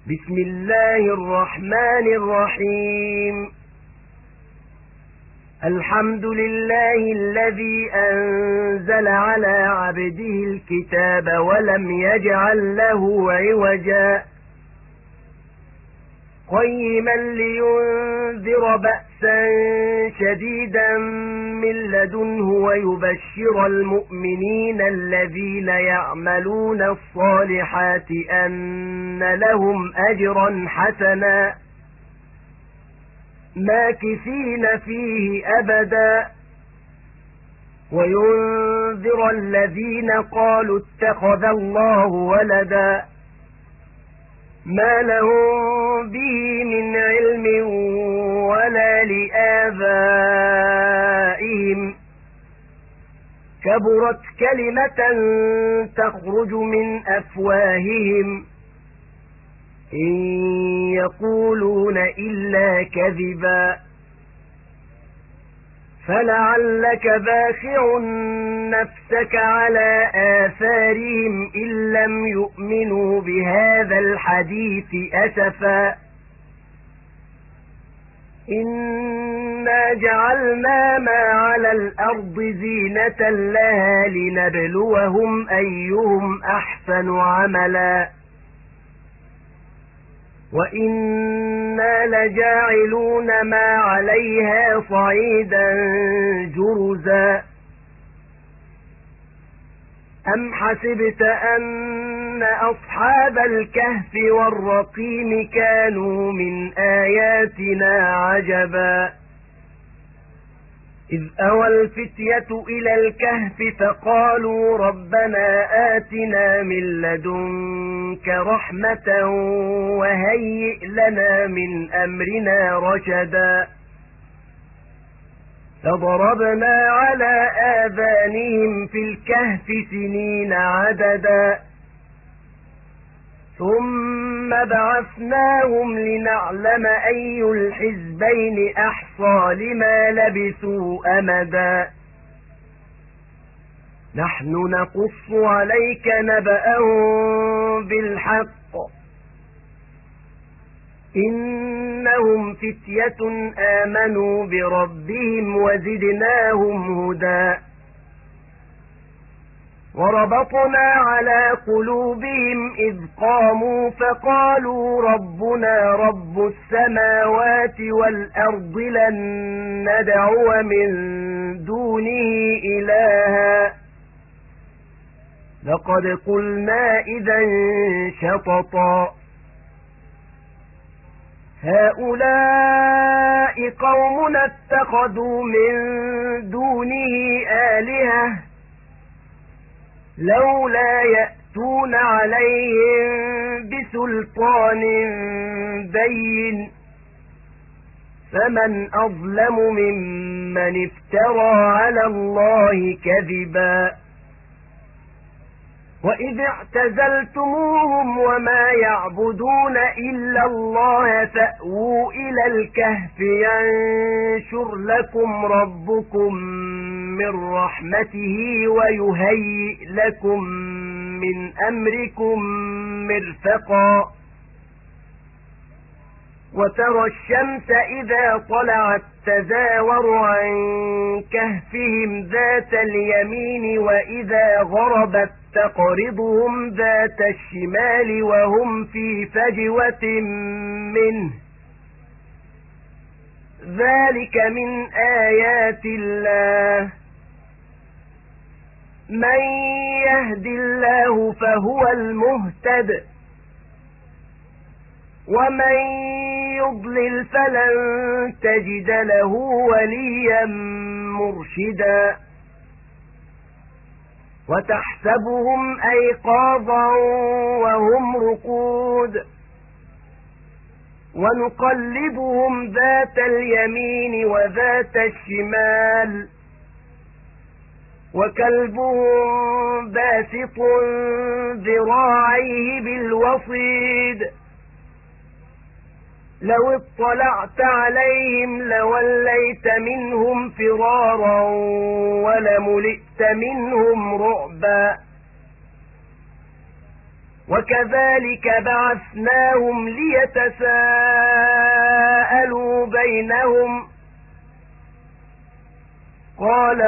بسم الله الرحمن الرحيم الحمد لله الذي أنزل على عبده الكتاب ولم يجعل له عوجا قيما لينذر بأسا شديدا من لدنه ويبشر المؤمنين الذين يعملون الصالحات أن لهم أجرا حسنا ماكثين فيه أبدا وينذر الذين قالوا اتخذ الله ولدا ما لهم به من علم ولا لآبائهم كبرت كلمة تخرج من أفواههم إن يقولون إلا كذبا فلعلك باخع نفسك على آثارهم إن لم يؤمنوا بهذا الحديث أسفا إنا جعلنا ما على الأرض زينة لها لنبلوهم أيهم أحسن عملا وإنا لجاعلون ما عليها صعيدا جرزا أم حسبت أن أصحاب الكهف والرقيم كانوا من آياتنا عجبا إذ أوى الفتية إلى الكهف فقالوا ربنا آتنا من لدنك رحمة وهيئ لنا من أمرنا رشدا فضربنا على آذانهم في الكهف سنين عددا ثم بعثناهم لنعلم أي الحزبين أحصى لما لبثوا أمدا نحن نقص عليك نبأهم بالحق إنهم فتية آمنوا بربهم وزدناهم هدى وربطنا على قلوبهم إذ قاموا فقالوا ربنا رب السماوات والأرض لن ندعو من دونه إلها لقد قلنا إذا شططا هؤلاء قوم اتخذوا من دونه آلهة لولا يأتون عليهم بسلطان بين فمن أظلم ممن افترى على الله كذبا وإذ اعتزلتموهم وما يعبدون إلا الله فأووا إلى الكهف ينشر لكم ربكم من رحمته ويهيئ لكم من أمركم مرفقا وترى الشمس إذا طلعت تزاور عن كهفهم ذات اليمين وإذا غربت تقرضهم ذات الشمال وهم في فجوة منه ذلك من آيات الله من يهد الله فهو المهتد ومن يضلل فلن تجد له وليا مرشدا وتحسبهم أيقاظا وهم رقود ونقلبهم ذات اليمين وذات الشمال وكلبهم باسط ذراعيه بالوصيد لو اطلعت عليهم لوليت منهم فرارا ولملئت منهم رعبا وكذلك بعثناهم ليتساءلوا بينهم قال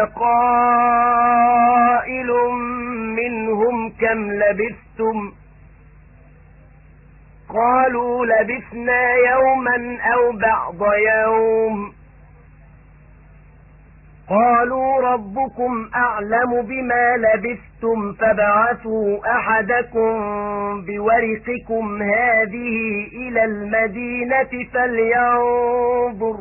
قائل منهم كم لبثتم قالوا لبثنا يوما أو بعض يوم قالوا ربكم أعلم بما لبثتم فابعثوا أحدكم بورقكم هذه إلى المدينة فلينظر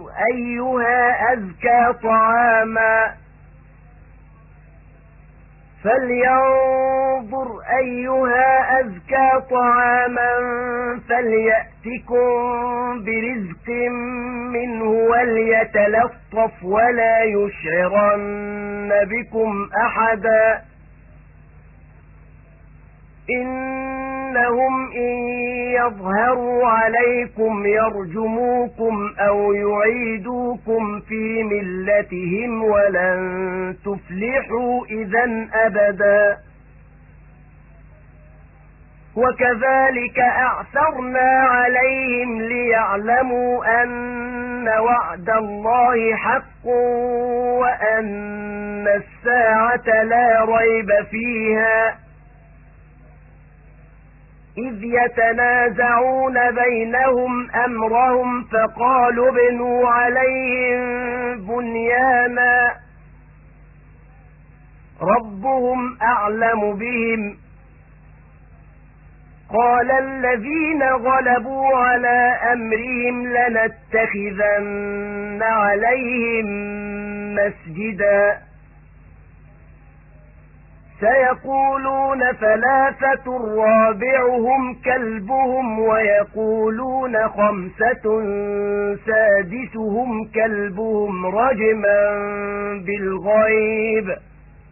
أيها أزكى طعاما فليأتكم برزق منه وليتلطف ولا يشعرن بكم أحدا إنهم إن يظهروا عليكم يرجموكم أو يعيدوكم في ملتهم ولن تفلحوا إذا أبدا وكذلك أعثرنا عليهم ليعلموا أن وعد الله حق وأن الساعة لا ريب فيها إذ يتنازعون بينهم أمرهم فقالوا ابنوا عليهم بنيانا ربهم أعلم بهم قال الذين غلبوا على أمرهم لنتخذن عليهم مسجدا سيقولون ثلاثة رابعهم كلبهم ويقولون خمسة سادسهم كلبهم رجما بالغيب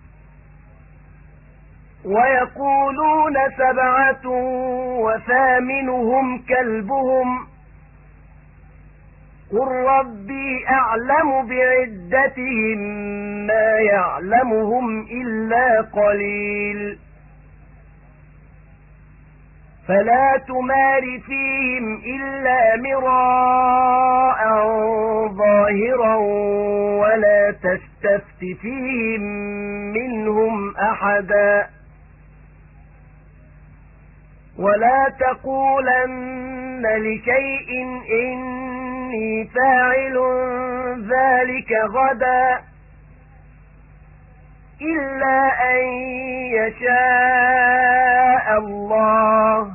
ويقولون سبعة وثامنهم كلبهم قل ربي أعلم بعدتهم ما يعلمهم إلا قليل فلا تمار فيهم إلا مراء ظاهرا ولا تستفت فيهم منهم أحدا ولا تقولن لشيء إني فاعل ذلك غدا إلا أن يشاء الله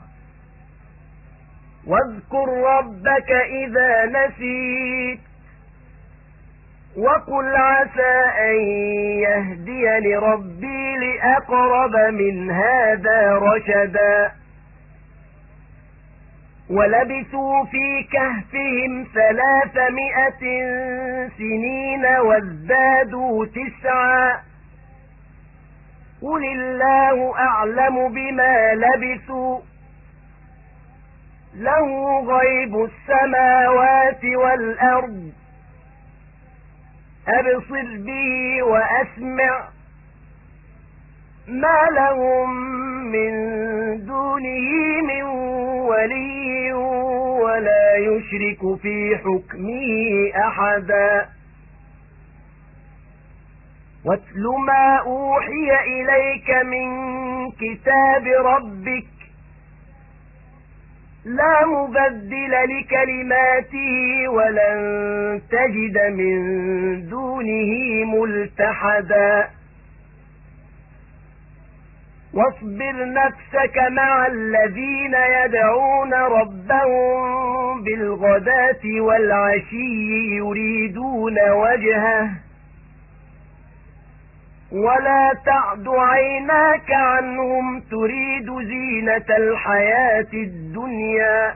واذكر ربك إذا نسيت وقل عسى أن يهديني ربي لأقرب من هذا رشدا ولبثوا في كهفهم 300 سنين وازدادوا 9 قل الله أعلم بما لبثوا له غيب السماوات والأرض أبصر به وأسمع ما لهم من دونه من ولي ولا يشرك في حكمه أحدا واتل ما أوحي إليك من كتاب ربك لا مبدل لكلماته ولن تجد من دونه ملتحدا واصبر نفسك مع الذين يدعون ربهم بالغداة والعشي يريدون وجهه ولا تعد عيناك عنهم تريد زينة الحياة الدنيا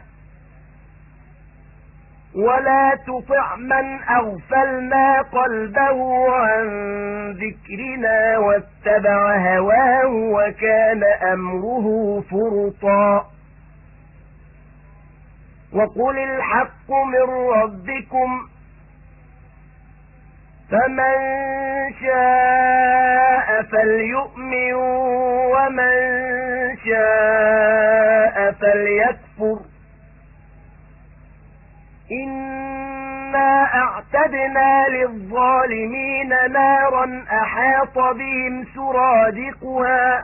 ولا تطع من أغفلنا قلبه عن ذكرنا واتبع هواه وكان أمره فرطا وقل الحق من ربكم فمن شاء فليؤمن ومن شاء فليكفر إنا أعتدنا للظالمين نارا أحاط بهم سرادقها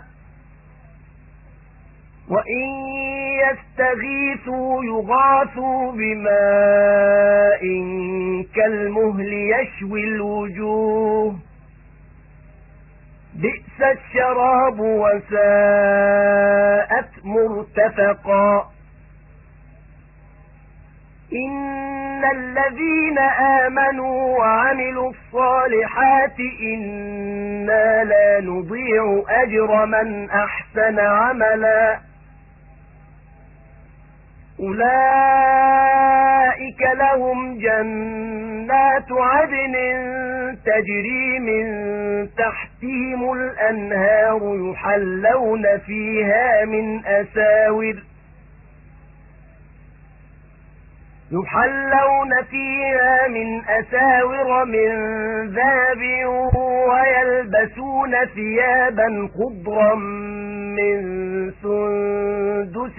وإن يستغيثوا يغاثوا بماء كالمهل يشوي الوجوه بئس الشراب وساءت مرتفقا إن الذين آمنوا وعملوا الصالحات إنا لا نضيع أجر من أحسن عملا أولئك لهم جنات عدن تجري من تحتهم الأنهار يحلون فيها من أساور من ذهب ويلبسون ثيابا خضرا من سندس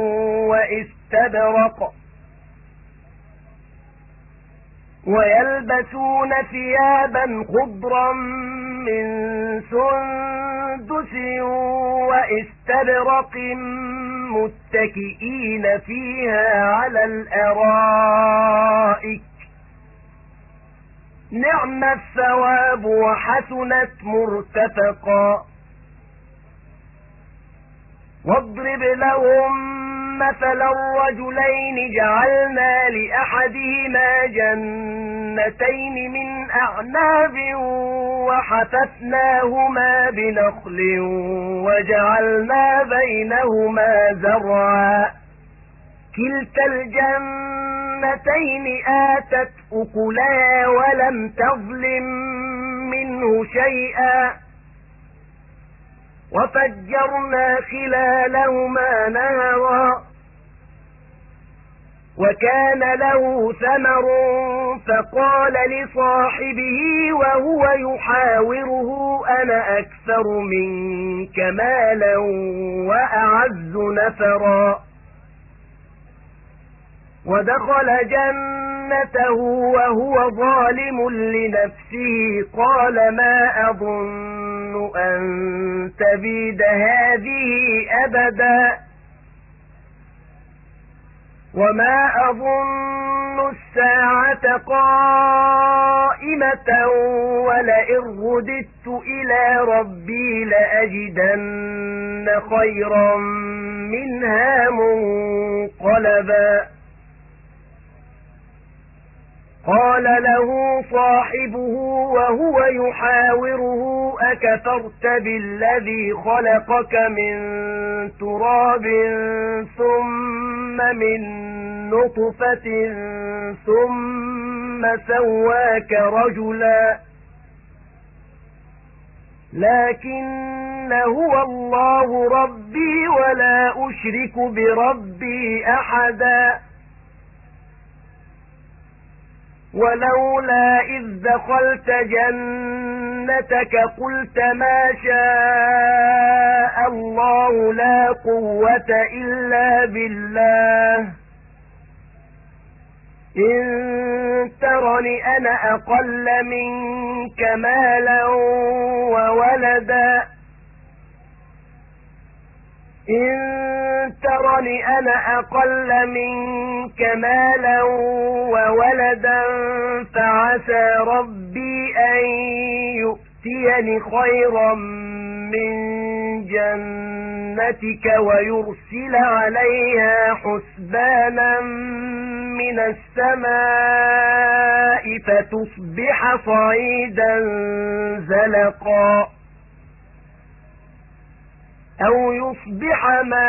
وإستبرق متكئين فيها على الأرائك نعم الثواب وحسنت مرتفقا واضرب لهم مثلا الرجلين جعلنا لأحدهما جنتين من أعناب وحففناهما بنخل وجعلنا بينهما زرعا كلتا الجنتين آتت أكلها ولم تظلم منه شيئا وفجرنا خلالهما نهرا وكان له ثمر فقال لصاحبه وهو يحاوره أنا أكثر منك مالا وأعز نفرا ودخل جنته وهو ظالم لنفسه قال ما أظن أن تبيد هذه أبدا وما أظن الساعة قائمة ولئن رددت إلى ربي لأجدن خيرا منها منقلبا قال له صاحبه وهو يحاوره أكفرت بالذي خلقك من تراب ثم من نطفة ثم سواك رجلا لكن هو الله ربي ولا أشرك بربي أحدا ولولا إذ دخلت جنتك قلت ما شاء الله لا قوة إلا بالله إن ترني أنا أقل منك مالا وولدا إن ترني أنا أقل منك مالا وولدا فعسى ربي أن يؤتيني خيرا من جنتك ويرسل عليها حسبانا من السماء فتصبح صعيدا زلقا أو يصبح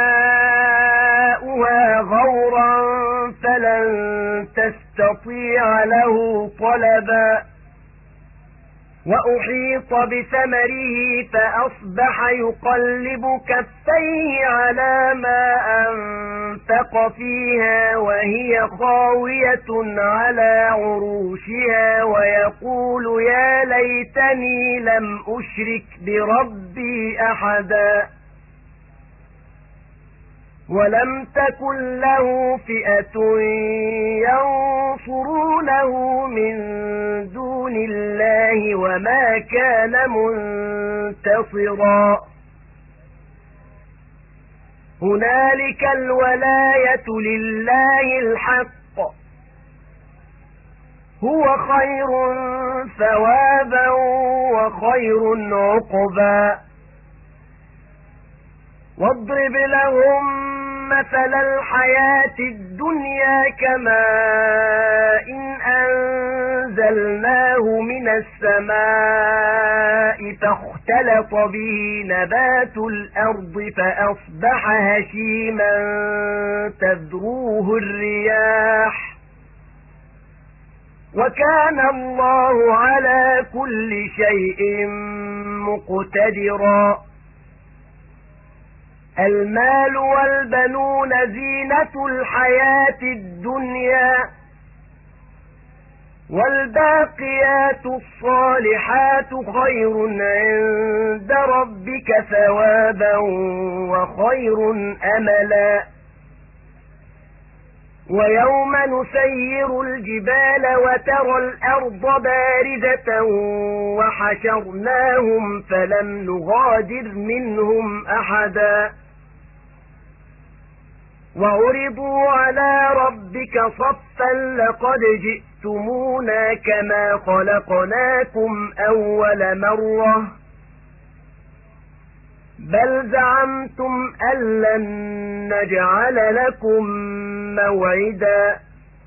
ماؤها غورا فلن تستطيع له طلبا وأحيط بثمره فأصبح يقلب كفيه على ما أنفق فيها وهي خاوية على عروشها ويقول يا ليتني لم أشرك بربي أحدا ولم تكن له فئة ينصرونه من دون الله وما كان منتصرا هنالك الولاية لله الحق هو خير ثوابا وخير عقبا واضرب لهم مثل الحياة الدنيا كماء إن أنزلناه من السماء فاختلط به نبات الأرض فأصبح هشيما تذروه الرياح وكان الله على كل شيء مقتدرا المال والبنون زينة الحياة الدنيا والباقيات الصالحات خير عند ربك ثوابا وخير أملا ويوم نسير الجبال وترى الأرض باردة وحشرناهم فلم نغادر منهم أحدا وعرضوا على ربك صفا لقد جئتمونا كما خلقناكم أول مرة بل زعمتم أن لن نجعل لكم موعدا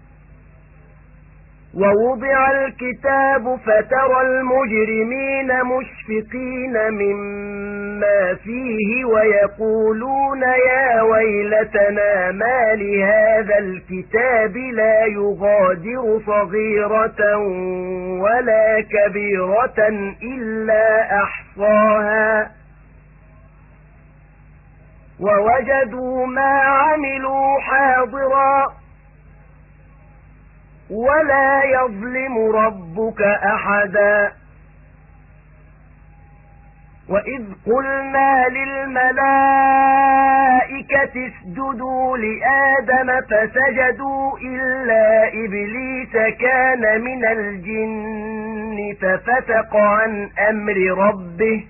ووضع الكتاب فترى المجرمين مشفقين مما فيه ويقولون يا ويلتنا ما لهذا الكتاب لا يغادر صغيرة ولا كبيرة إلا أحصاها ووجدوا ما عملوا حاضرا ولا يظلم ربك أحدا وإذ قلنا للملائكة اسجدوا لآدم فسجدوا إلا إبليس كان من الجن ففسق عن أمر ربه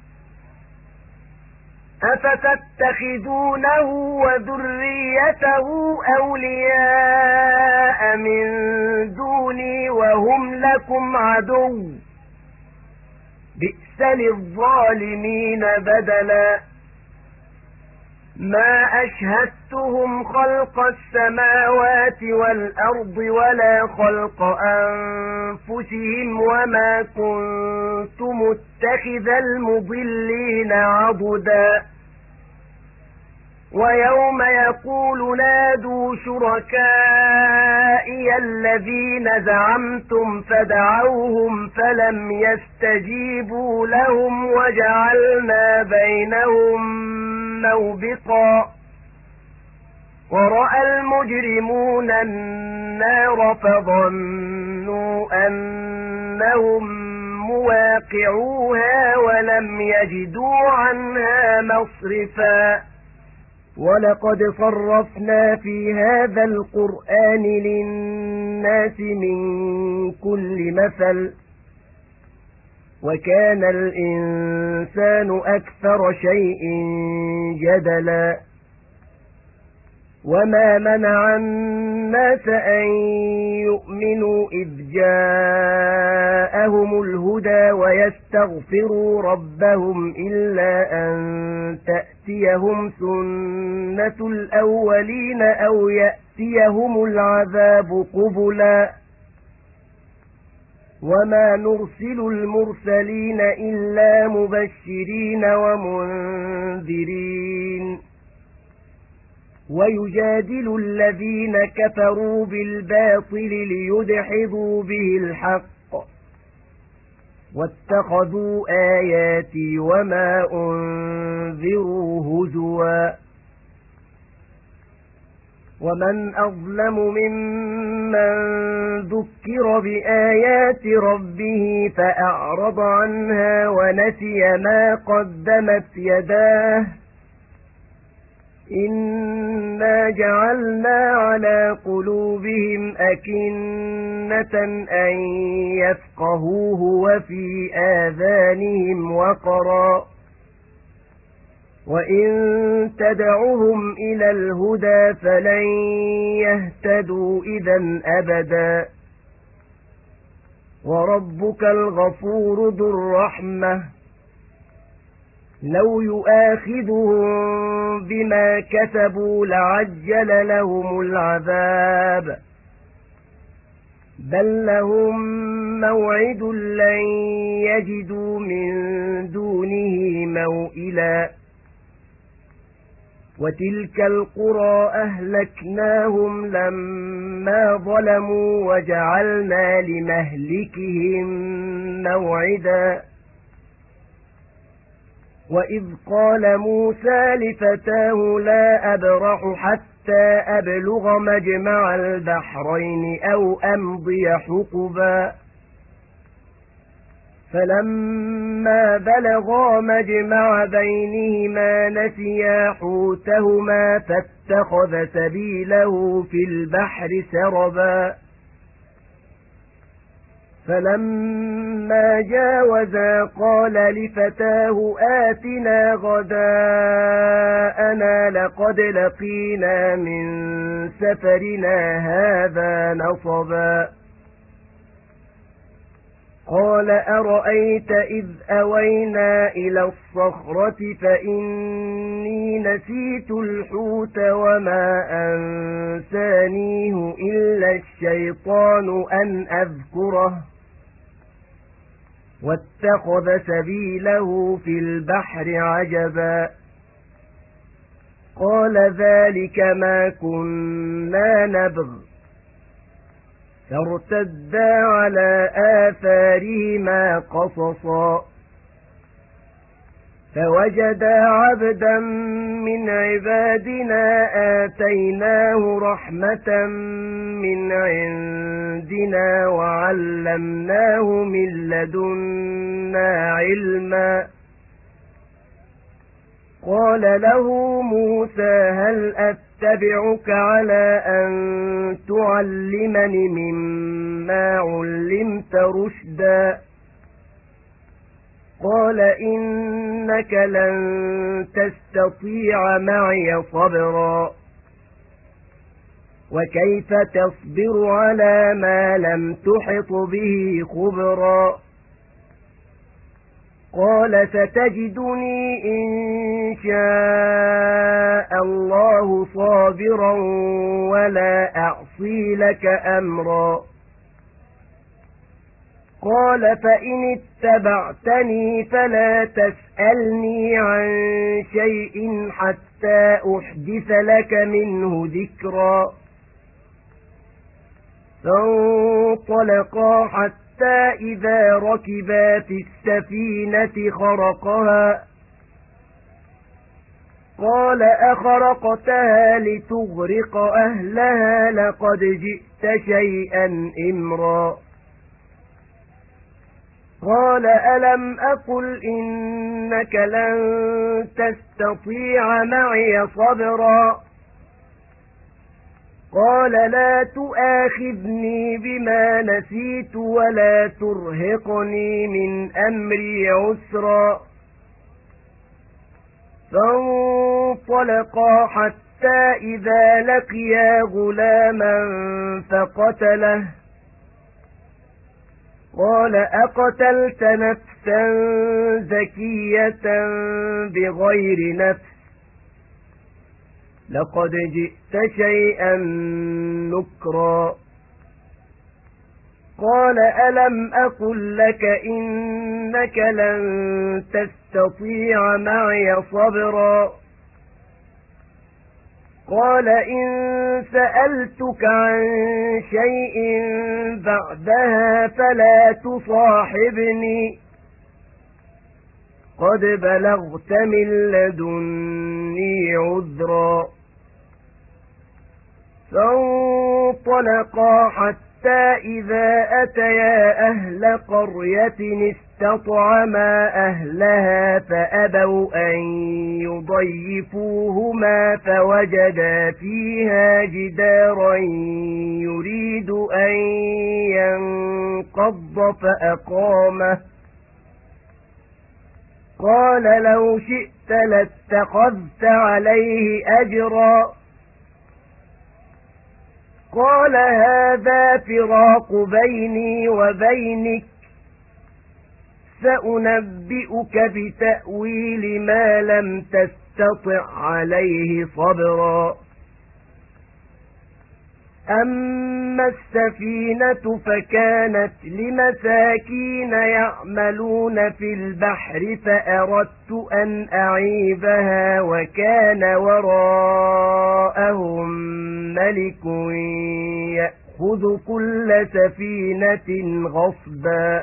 أفتتخذونه وذريته أولياء من دوني وهم لكم عدو بئس للظالمين بدلا ما أشهدتهم خلق السماوات والأرض ولا خلق أنفسهم وما كنت متخذ المضلين عضدا ويوم يقول نادوا شركائي الذين زعمتم فدعوهم فلم يستجيبوا لهم وجعلنا بينهم موبقا ورأى المجرمون النار فظنوا أنهم مواقعوها ولم يجدوا عنها مصرفا ولقد صرفنا في هذا القرآن للناس من كل مثل وكان الإنسان أكثر شيء جدلا وما منع الناس أن يؤمنوا إذ جاءهم الهدى ويستغفروا ربهم إلا أن تأتيهم سنة الأولين أو يأتيهم العذاب قبلا وما نرسل المرسلين إلا مبشرين ومنذرين ويجادل الذين كفروا بالباطل ليدحضوا به الحق واتخذوا آياتي وما أنذروا هزوا ومن أظلم ممن ذكر بآيات ربه فأعرض عنها ونسي ما قدمت يداه إنا جعلنا على قلوبهم أكنة أن يفقهوه وفي آذانهم وقرا وإن تدعهم إلى الهدى فلن يهتدوا إذا أبدا وربك الغفور ذو الرحمة لو يؤاخذهم بما كسبوا لعجل لهم العذاب بل لهم موعد لن يجدوا من دونه موئلا وتلك القرى أهلكناهم لما ظلموا وجعلنا لمهلكهم موعدا وإذ قال موسى لفتاه لا أبرح حتى أبلغ مجمع البحرين أو أمضي حقبا فلما بلغا مجمع بينهما نسيا حوتهما فاتخذ سبيله في البحر سربا فلما جاوزا قال لفتاه آتنا غداءنا لقد لقينا من سفرنا هذا نصبا قال أرأيت إذ أوينا إلى الصخرة فإني نسيت الحوت وما أنسانيه إلا الشيطان أن أذكره واتخذ سبيله في البحر عجبا قال ذلك ما كنا نبغ فارتدا على آثارهما قصصا فوجدا عبدا من عبادنا آتيناه رحمة من عندنا وعلمناه من لدنا علما قال له موسى هل أتبعك على أن تعلمني مما علمت رشدا قال إنك لن تستطيع معي صبرا وكيف تصبر على ما لم تحط به خبرا قال ستجدني إن شاء الله صابرا ولا أعصي لك أمرا قال فإن اتبعتني فلا تسألني عن شيء حتى أحدث لك منه ذكرا فانطلقا حتى إذا ركبا في السفينة خرقها قال أخرقتها لتغرق أهلها لقد جئت شيئا إمرا قال ألم أقل إنك لن تستطيع معي صبرا قال لا تؤاخذني بما نسيت ولا ترهقني من أمري عسرا فانطلقا حتى إذا لقيا غلاما فقتله قال أقتلت نفسا زكية بغير نفس لقد جئت شيئا نكرا قال ألم أقل لك إنك لن تستطيع معي صبرا قال إن سألتك عن شيء بعدها فلا تصاحبني قد بلغت من لدني عذرا فانطلقا حتى إذا أتيا أهل قرية استطعما أهلها فأبوا أن يضيفوهما فوجدا فيها جدارا يريد أن ينقض فأقامه قال لو شئت لاتخذت عليه أجرا قال هذا فراق بيني وبينك سأنبئك بتأويل ما لم تستطع عليه صبرا أما السفينة فكانت لمساكين يعملون في البحر فأردت أن أعيبها وكان وراءهم ملك يأخذ كل سفينة غصبا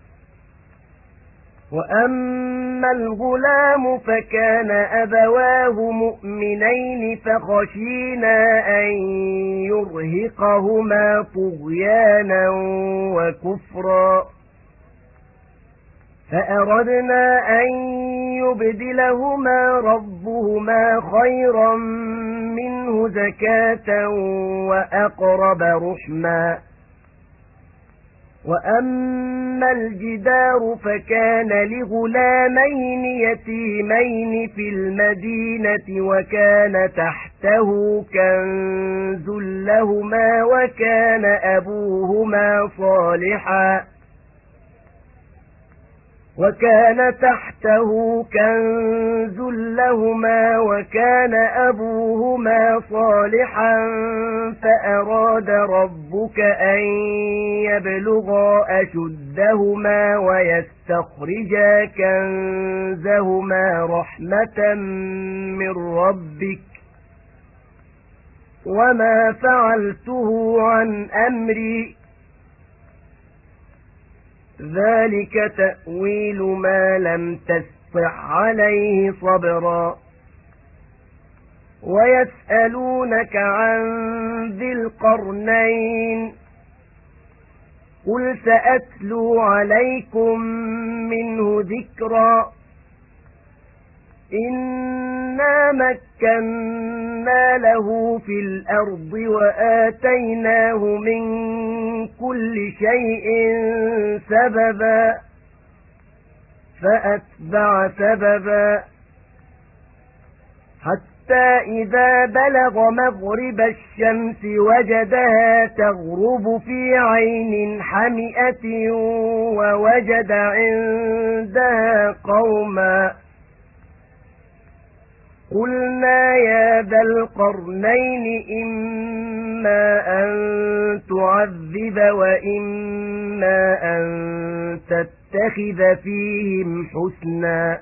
وأما الغلام فكان أبواه مؤمنين فخشينا أن يرهقهما طغيانا وكفرا فأردنا أن يبدلهما ربهما خيرا منه زكاة وأقرب رحما وأما الجدار فكان لغلامين يتيمين في المدينة وكان تحته كنز لهما وكان أبوهما صالحا فأراد ربك أن يبلغا أشدهما ويستخرجا كنزهما رحمة من ربك وما فعلته عن أمري ذلك تأويل ما لم تستطع عليه صبرا ويسألونك عن ذي القرنين قل سأتلو عليكم منه ذكرا إنا مكنا له في الأرض وآتيناه من كل شيء سببا فأتبع سببا حتى إذا بلغ مغرب الشمس وجدها تغرب في عين حمئة ووجد عندها قوما قلنا يا ذا القرنين إما أن تعذب وإما أن تتخذ فيهم حسنا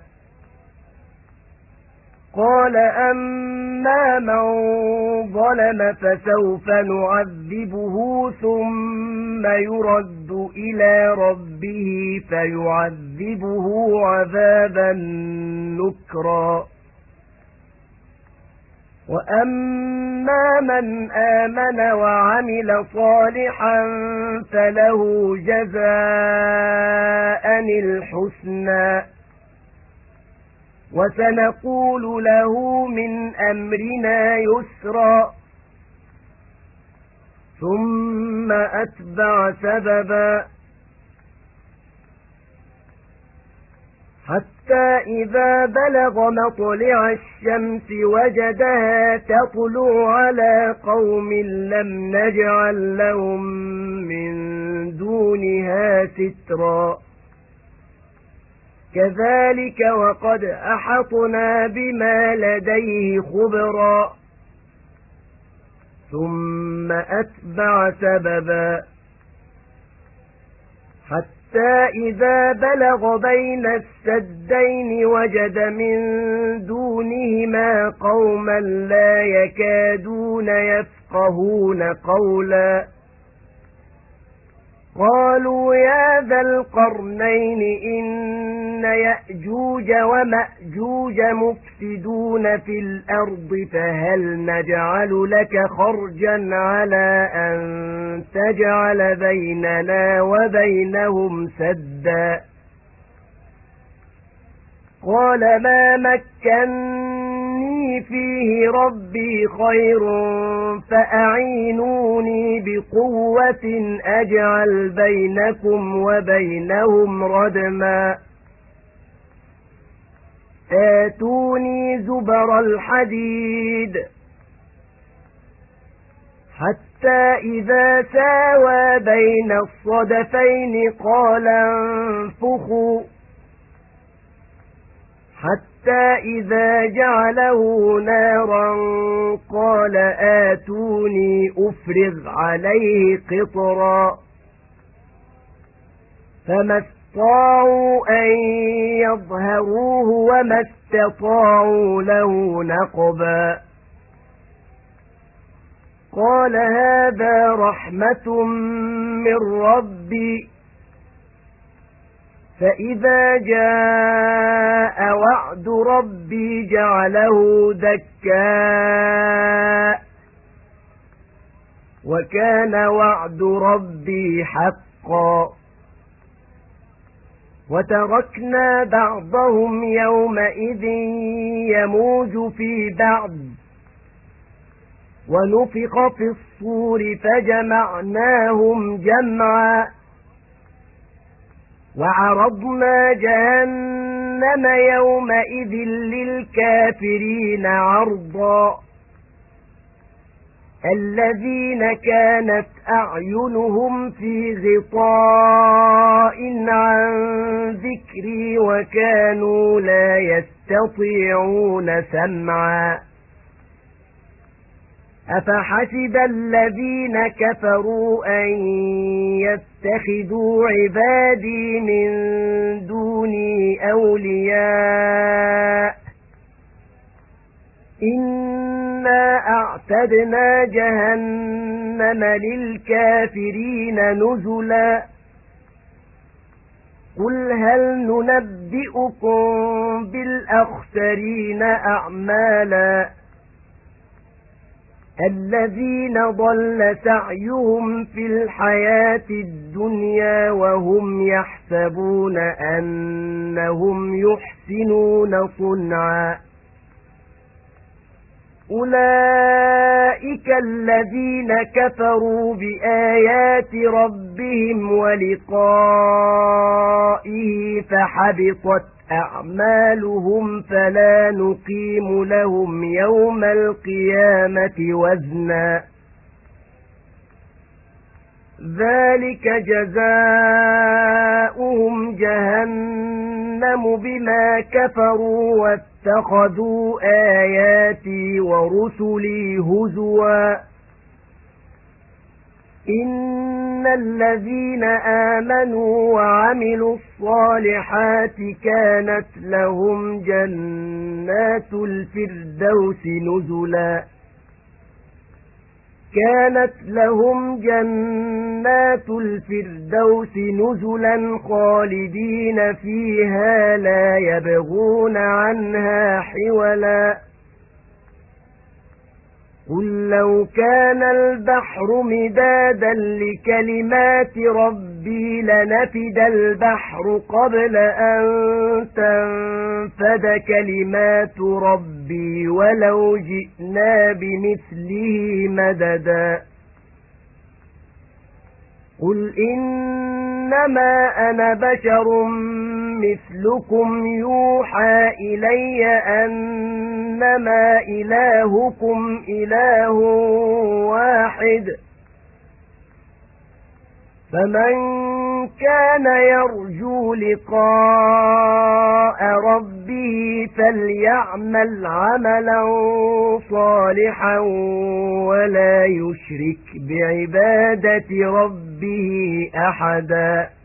قال أما من ظلم فسوف نعذبه ثم يرد إلى ربه فيعذبه عذابا نكرا وأما من آمن وعمل صالحا فله جزاء الحسنى وسنقول له من أمرنا يسرا ثم أتبع سببا حتى إذا بلغ مطلع الشمس وجدها تطلع على قوم لم نجعل لهم من دونها سترا كذلك وقد أحطنا بما لديه خبرا ثم أتبع سببا حتى إذا بلغ بين السدين وجد من دونهما قوما لا يكادون يفقهون قولا قالوا يا ذا القرنين إن يأجوج ومأجوج مفسدون في الأرض فهل نجعل لك خرجا على أن تجعل بيننا وبينهم سدا قال ما مكنني فيه ربي خير فأعينوني بقوة أجعل بينكم وبينهم ردما آتوني زبر الحديد حتى إذا ساوى بين الصدفين قال انفخوا حتى إذا جعله نارا قال آتوني أفرغ عليه قطرا فما استطاعوا أن يظهروه وما استطاعوا له نقبا قال هذا رحمة من ربي فإذا جاء وعد ربي جعله دكاء وكان وعد ربي حقا وتركنا بعضهم يومئذ يموج في بعض ونفخ في الصور فجمعناهم جمعا وعرضنا جهنم يومئذ للكافرين عرضا الذين كانت أعينهم في غطاء عن ذكري وكانوا لا يستطيعون سمعا أفحسب الذين كفروا أن يتخذوا عبادي من دوني أولياء إنا أعتدنا جهنم للكافرين نزلا قل هل ننبئكم بالأخسرين أعمالا الذين ضل سعيهم في الحياة الدنيا وهم يحسبون أنهم يحسنون صنعا أولئك الذين كفروا بآيات ربهم ولقائه فحبطت أعمالهم فلا نقيم لهم يوم القيامة وزنا ذلك جزاؤهم جهنم بما كفروا واتخذوا آياتي ورسلي هزوا إن الذين آمنوا وعملوا الصالحات كانت لهم جنات الفردوس نزلا خالدين فيها لا يبغون عنها حولا قل لو كان البحر مدادا لكلمات ربي لنفد البحر قبل أن تنفد كلمات ربي ولو جئنا بمثله مددا قل إنما أنا بشر مثلكم يوحى إلي أنما إلهكم إله واحد فمن كان يرجو لقاء ربه فليعمل عملا صالحا ولا يشرك بعبادة ربه أحدا